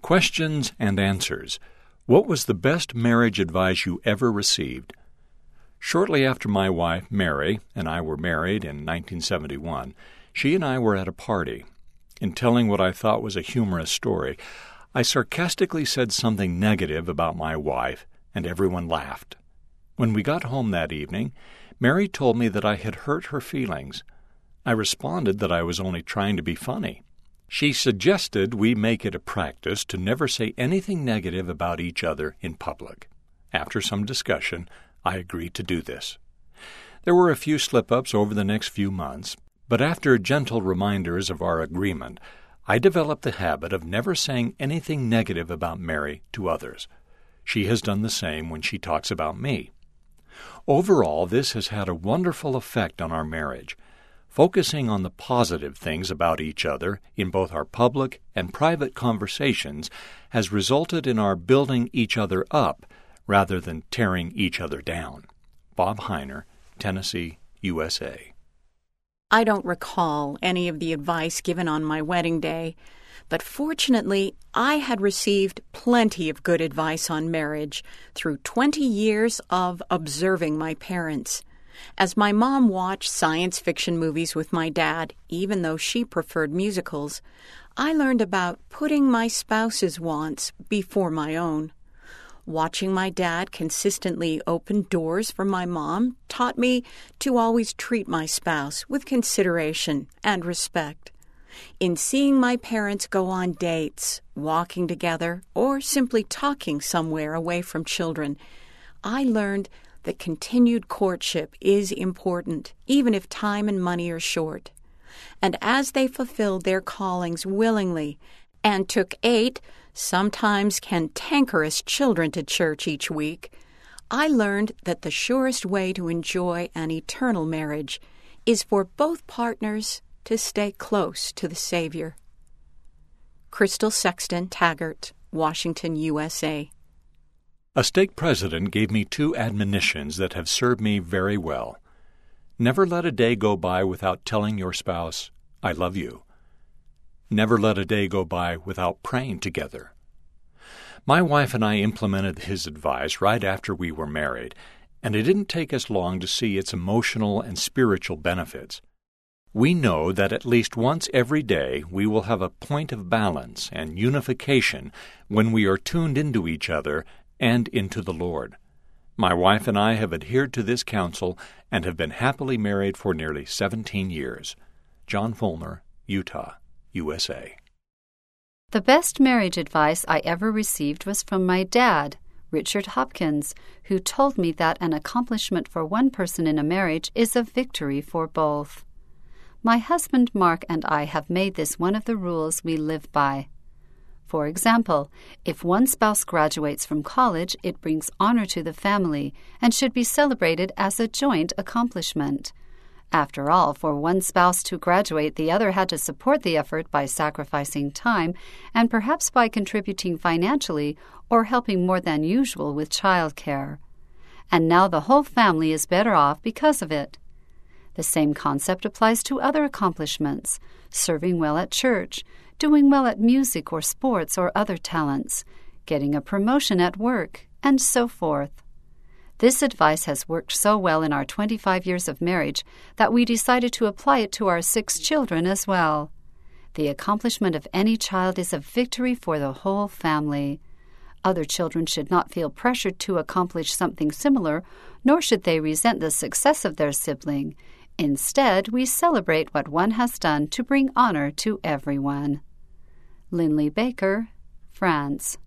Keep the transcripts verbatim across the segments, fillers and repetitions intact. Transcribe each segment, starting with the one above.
Questions and answers. What was the best marriage advice you ever received? Shortly after my wife, Mary, and I were married in nineteen seventy-one, she and I were at a party. In telling what I thought was a humorous story, I sarcastically said something negative about my wife, and everyone laughed. When we got home that evening, Mary told me that I had hurt her feelings. I responded that I was only trying to be funny. She suggested we make it a practice to never say anything negative about each other in public. After some discussion, I agreed to do this. There were a few slip-ups over the next few months, but after gentle reminders of our agreement, I developed the habit of never saying anything negative about Mary to others. She has done the same when she talks about me. Overall, this has had a wonderful effect on our marriage. Focusing on the positive things about each other in both our public and private conversations has resulted in our building each other up rather than tearing each other down. Bob Heiner, Tennessee, U S A. I don't recall any of the advice given on my wedding day, but fortunately I had received plenty of good advice on marriage through twenty years of observing my parents. As my mom watched science fiction movies with my dad, even though she preferred musicals, I learned about putting my spouse's wants before my own. Watching my dad consistently open doors for my mom taught me to always treat my spouse with consideration and respect. In seeing my parents go on dates, walking together, or simply talking somewhere away from children, I learned that continued courtship is important, even if time and money are short. And as they fulfilled their callings willingly and took eight, sometimes cantankerous children to church each week, I learned that the surest way to enjoy an eternal marriage is for both partners to stay close to the Savior. Crystal Sexton Taggart, Washington, U S A. A stake president gave me two admonitions that have served me very well. Never let a day go by without telling your spouse, I love you. Never let a day go by without praying together. My wife and I implemented his advice right after we were married, and it didn't take us long to see its emotional and spiritual benefits. We know that at least once every day we will have a point of balance and unification when we are tuned into each other and into the Lord. My wife and I have adhered to this counsel and have been happily married for nearly seventeen years. John Fulmer, Utah, U S A. The best marriage advice I ever received was from my dad, Richard Hopkins, who told me that an accomplishment for one person in a marriage is a victory for both. My husband Mark and I have made this one of the rules we live by. For example, if one spouse graduates from college, it brings honor to the family and should be celebrated as a joint accomplishment. After all, for one spouse to graduate, the other had to support the effort by sacrificing time and perhaps by contributing financially or helping more than usual with child care. And now the whole family is better off because of it. The same concept applies to other accomplishments, serving well at church, doing well at music or sports or other talents, getting a promotion at work, and so forth. This advice has worked so well in our twenty-five years of marriage that we decided to apply it to our six children as well. The accomplishment of any child is a victory for the whole family. Other children should not feel pressured to accomplish something similar, nor should they resent the success of their sibling. Instead, we celebrate what one has done to bring honor to everyone. Linley Baker, France.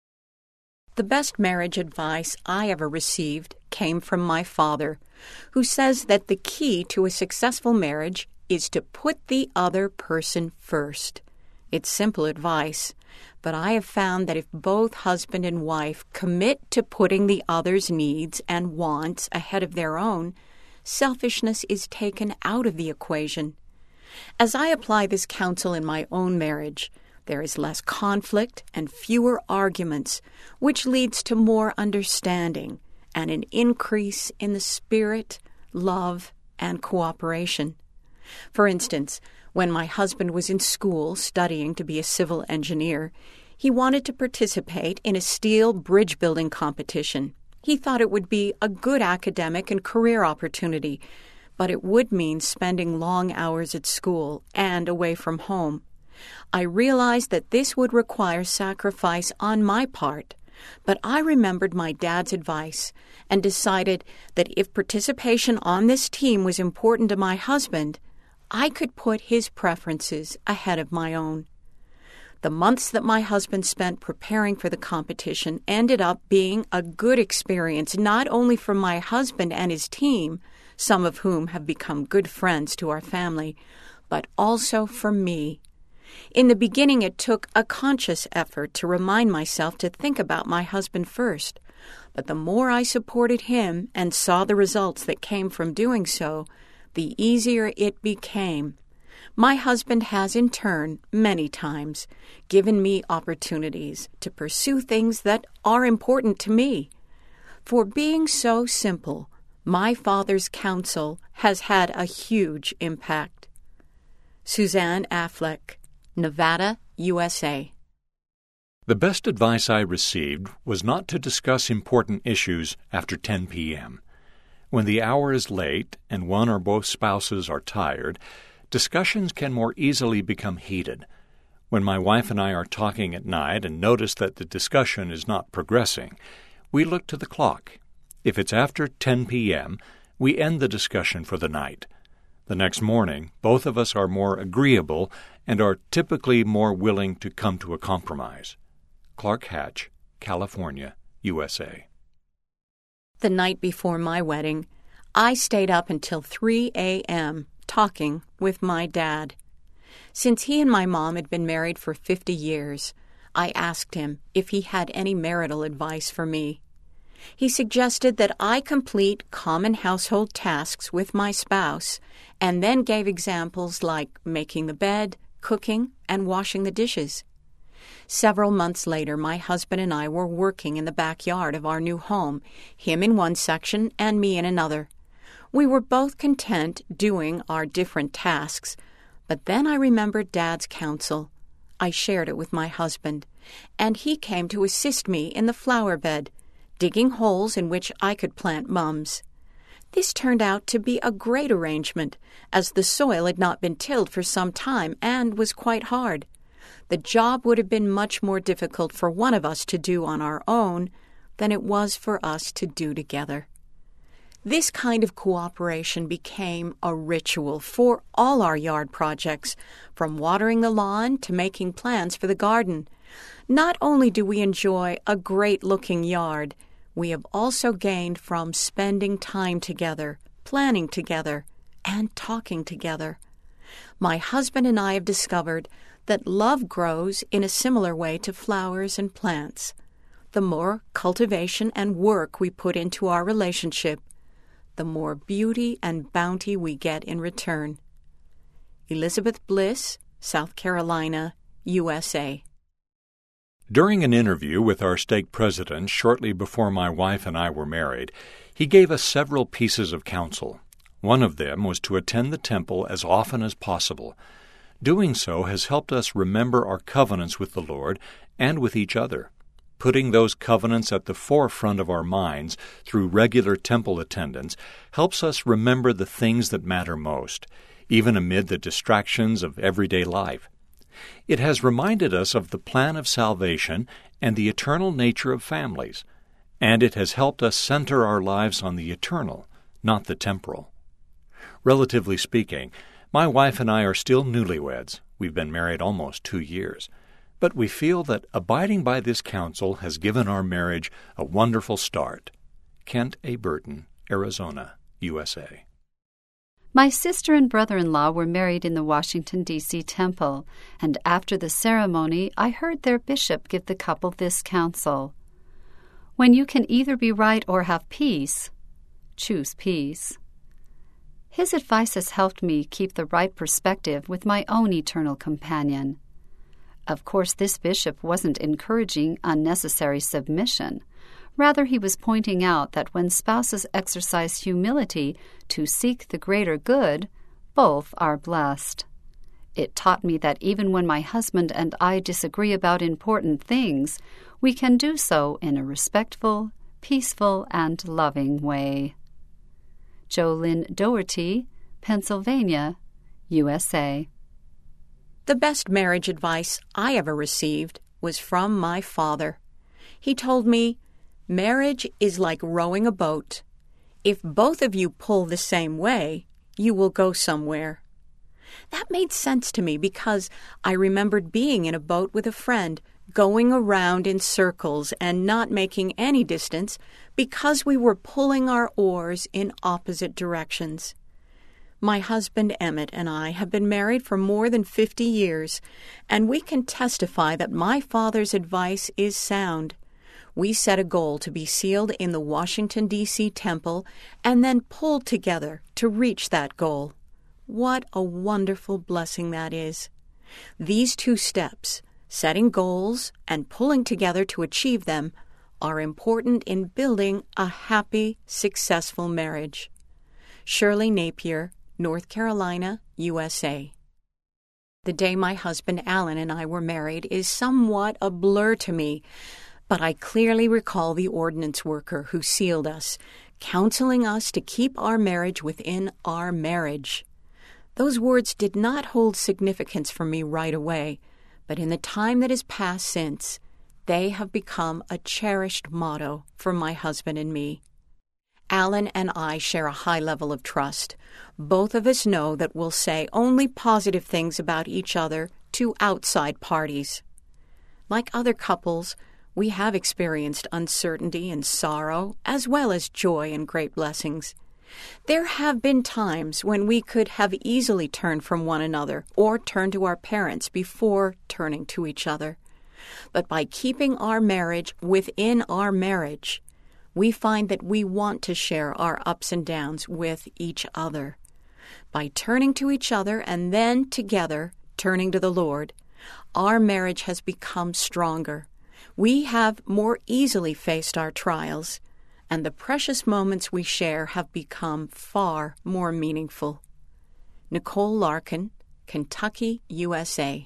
The best marriage advice I ever received came from my father, who says that the key to a successful marriage is to put the other person first. It's simple advice, but I have found that if both husband and wife commit to putting the other's needs and wants ahead of their own, selfishness is taken out of the equation. As I apply this counsel in my own marriage, there is less conflict and fewer arguments, which leads to more understanding and an increase in the spirit, love, and cooperation. For instance, when my husband was in school studying to be a civil engineer, He wanted to participate in a steel bridge building competition. He thought it would be a good academic and career opportunity, but it would mean spending long hours at school and away from home. I realized that this would require sacrifice on my part, but I remembered my dad's advice and decided that if participation on this team was important to my husband, I could put his preferences ahead of my own. The months that my husband spent preparing for the competition ended up being a good experience, not only for my husband and his team, some of whom have become good friends to our family, but also for me. In the beginning, it took a conscious effort to remind myself to think about my husband first, but the more I supported him and saw the results that came from doing so, the easier it became. My husband has, in turn, many times, given me opportunities to pursue things that are important to me. For being so simple, my father's counsel has had a huge impact. Suzanne Affleck, Nevada, U S A. The best advice I received was not to discuss important issues after ten p.m. When the hour is late and one or both spouses are tired, discussions can more easily become heated. When my wife and I are talking at night and notice that the discussion is not progressing, we look to the clock. If it's after ten p.m., we end the discussion for the night. The next morning, both of us are more agreeable and are typically more willing to come to a compromise. Clark Hatch, California, U S A. The night before my wedding, I stayed up until three a.m. talking with my dad. Since he and my mom had been married for fifty years, I asked him if he had any marital advice for me. He suggested that I complete common household tasks with my spouse and then gave examples like making the bed, cooking, and washing the dishes. Several months later, my husband and I were working in the backyard of our new home, him in one section and me in another. We were both content doing our different tasks, but then I remembered Dad's counsel. I shared it with my husband, and he came to assist me in the flower bed, digging holes in which I could plant mums. This turned out to be a great arrangement, as the soil had not been tilled for some time and was quite hard. The job would have been much more difficult for one of us to do on our own than it was for us to do together. This kind of cooperation became a ritual for all our yard projects, from watering the lawn to making plans for the garden. Not only do we enjoy a great-looking yard, we have also gained from spending time together, planning together, and talking together. My husband and I have discovered that love grows in a similar way to flowers and plants. The more cultivation and work we put into our relationship, the more beauty and bounty we get in return. Elizabeth Bliss, South Carolina, U S A. During an interview with our stake president shortly before my wife and I were married, he gave us several pieces of counsel. One of them was to attend the temple as often as possible. Doing so has helped us remember our covenants with the Lord and with each other. Putting those covenants at the forefront of our minds through regular temple attendance helps us remember the things that matter most, even amid the distractions of everyday life. It has reminded us of the plan of salvation and the eternal nature of families, and it has helped us center our lives on the eternal, not the temporal. Relatively speaking, my wife and I are still newlyweds. We've been married almost two years. But we feel that abiding by this counsel has given our marriage a wonderful start. Kent A. Burton, Arizona, U S A. My sister and brother-in-law were married in the Washington, D C temple, and after the ceremony, I heard their bishop give the couple this counsel. When you can either be right or have peace, choose peace. His advice has helped me keep the right perspective with my own eternal companion. Of course, this bishop wasn't encouraging unnecessary submission. Rather, he was pointing out that when spouses exercise humility to seek the greater good, both are blessed. It taught me that even when my husband and I disagree about important things, we can do so in a respectful, peaceful, and loving way. Jolynn Doherty, Pennsylvania, U S A. The best marriage advice I ever received was from my father. He told me, "Marriage is like rowing a boat. If both of you pull the same way, you will go somewhere." That made sense to me because I remembered being in a boat with a friend, going around in circles and not making any distance because we were pulling our oars in opposite directions. My husband Emmett and I have been married for more than fifty years, and we can testify that my father's advice is sound. We set a goal to be sealed in the Washington, D C temple and then pulled together to reach that goal. What a wonderful blessing that is. These two steps, setting goals and pulling together to achieve them, are important in building a happy, successful marriage. Shirley Napier, North Carolina, U S A. The day my husband Alan and I were married is somewhat a blur to me, but I clearly recall the ordinance worker who sealed us, counseling us to keep our marriage within our marriage. Those words did not hold significance for me right away, but in the time that has passed since, they have become a cherished motto for my husband and me. Alan and I share a high level of trust. Both of us know that we'll say only positive things about each other to outside parties. Like other couples, we have experienced uncertainty and sorrow, as well as joy and great blessings. There have been times when we could have easily turned from one another or turned to our parents before turning to each other. But by keeping our marriage within our marriage, we find that we want to share our ups and downs with each other. By turning to each other and then together turning to the Lord, our marriage has become stronger. We have more easily faced our trials, and the precious moments we share have become far more meaningful. Nicole Larkin, Kentucky, U S A.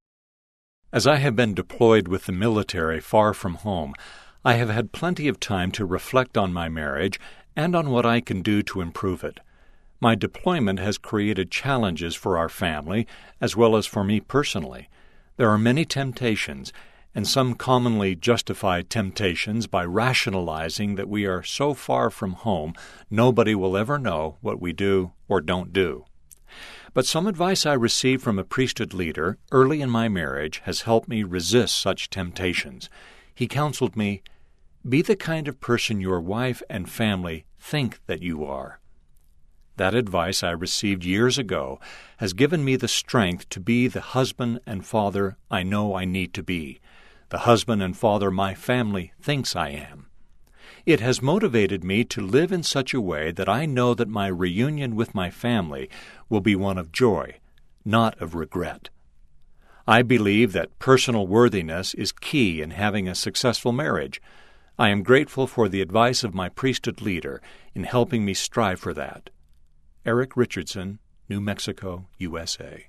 As I have been deployed with the military far from home, I have had plenty of time to reflect on my marriage and on what I can do to improve it. My deployment has created challenges for our family as well as for me personally. There are many temptations, and some commonly justify temptations by rationalizing that we are so far from home nobody will ever know what we do or don't do. But some advice I received from a priesthood leader early in my marriage has helped me resist such temptations. He counseled me, "Be the kind of person your wife and family think that you are." That advice I received years ago has given me the strength to be the husband and father I know I need to be, the husband and father my family thinks I am. It has motivated me to live in such a way that I know that my reunion with my family will be one of joy, not of regret. I believe that personal worthiness is key in having a successful marriage. I am grateful for the advice of my priesthood leader in helping me strive for that. Eric Richardson, New Mexico, U S A.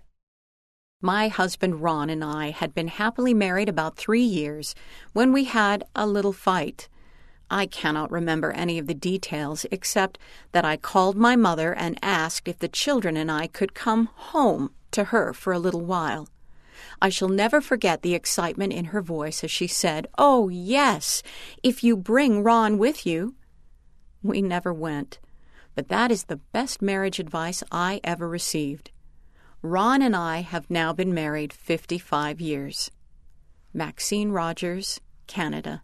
My husband Ron and I had been happily married about three years when we had a little fight. I cannot remember any of the details except that I called my mother and asked if the children and I could come home to her for a little while. I shall never forget the excitement in her voice as she said, "Oh, yes, if you bring Ron with you." We never went, but that is the best marriage advice I ever received. Ron and I have now been married fifty-five years. Maxine Rogers, Canada.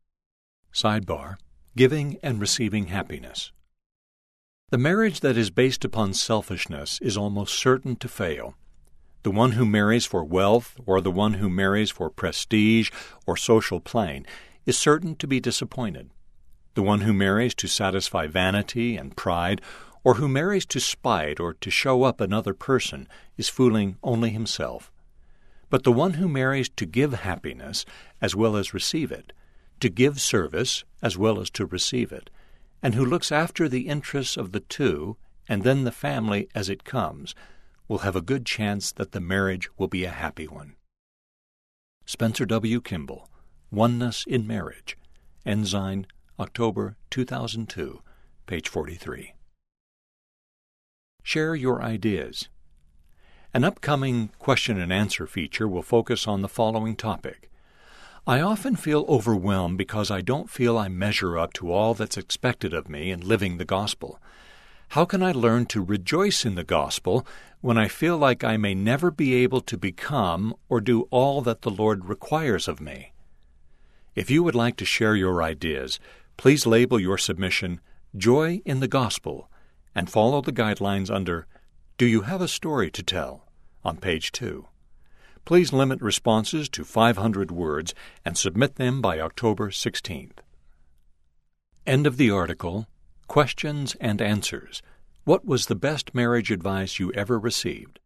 Sidebar: Giving and Receiving Happiness. The marriage that is based upon selfishness is almost certain to fail. The one who marries for wealth or the one who marries for prestige or social plane is certain to be disappointed. The one who marries to satisfy vanity and pride or who marries to spite or to show up another person is fooling only himself. But the one who marries to give happiness as well as receive it, to give service as well as to receive it, and who looks after the interests of the two and then the family as it comes, will have a good chance that the marriage will be a happy one. Spencer W. Kimball, Oneness in Marriage, Ensign, October two thousand two, page forty-three. Share your ideas. An upcoming question and answer feature will focus on the following topic. I often feel overwhelmed because I don't feel I measure up to all that's expected of me in living the gospel. How can I learn to rejoice in the gospel when I feel like I may never be able to become or do all that the Lord requires of me? If you would like to share your ideas, please label your submission Joy in the Gospel and follow the guidelines under Do You Have a Story to Tell? On page two. Please limit responses to five hundred words and submit them by October sixteenth. End of the article. Questions and Answers. What was the best marriage advice you ever received?